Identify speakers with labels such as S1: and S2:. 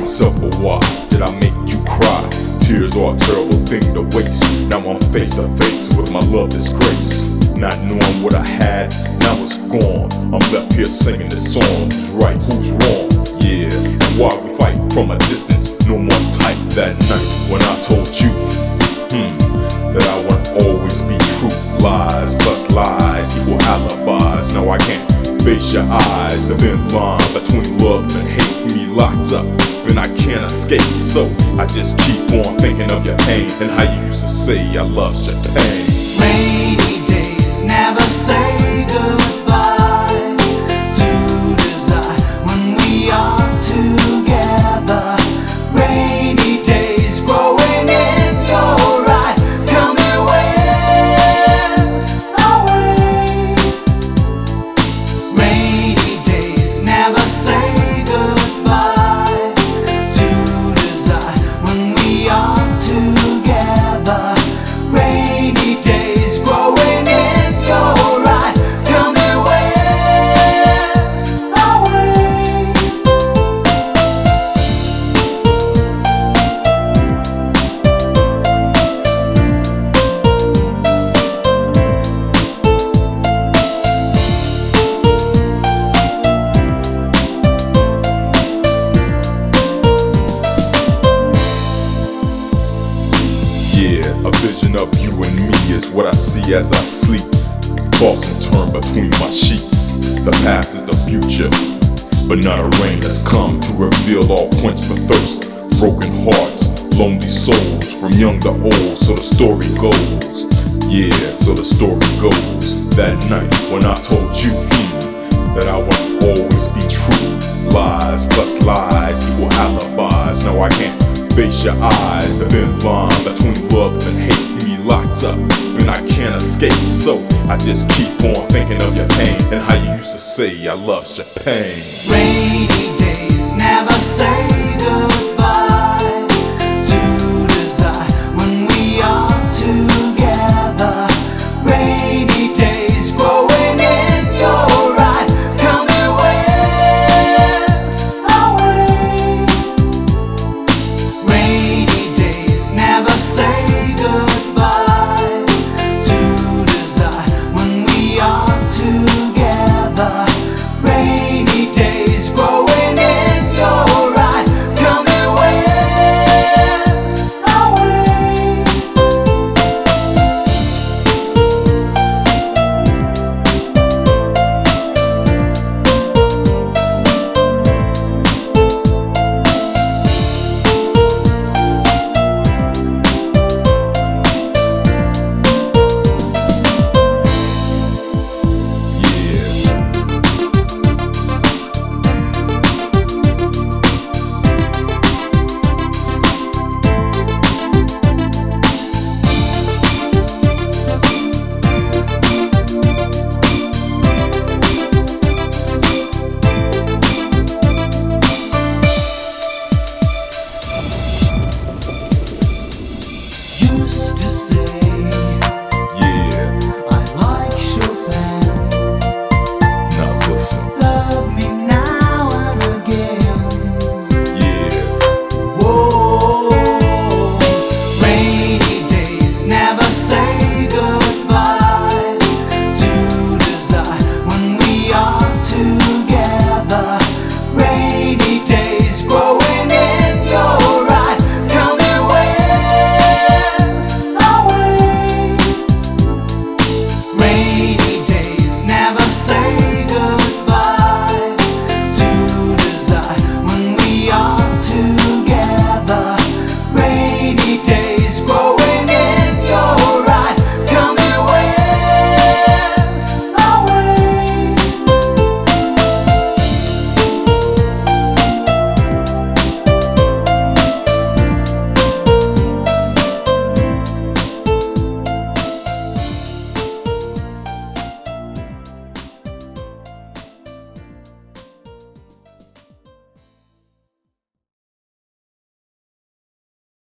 S1: myself, but why did I make you cry? Tears are a terrible thing to waste. Now I'm face to face with my love disgrace. Not knowing what I had, now it's gone. I'm left here singing this song. Who's right, who's wrong? Yeah, and why we fight from a distance. No more tight that night when I told you that I won't always be true. Lies plus lies equal alibis. Now I can't face your eyes. The thin line between love and hate me locks up, and I can't escape. So I just keep on thinking of your pain and how you used to say I love your pain.
S2: Rainy days never say goodbye to desire when we are together. Rainy days growing in your eyes. Tell me where's our way. Rainy days never say goodbye to desire when we are together. Rainy days growing in your eyes. Tell me where's our way.
S1: Yeah, a vision of you and me is what I see as I sleep. Toss and turn between my sheets. The past is the future, but not a rain has come to reveal all quench the thirst. Broken hearts, lonely souls, from young to old, so the story goes. Yeah, so the story goes. That night when I told you that I won't always be true. Lies plus lies equal alibis. Now I can't face your eyes. The thin line between love and hate me locks up, and I can't escape. So I just keep on thinking of your pain and how you used to say I love your pain.
S2: Rainy days never say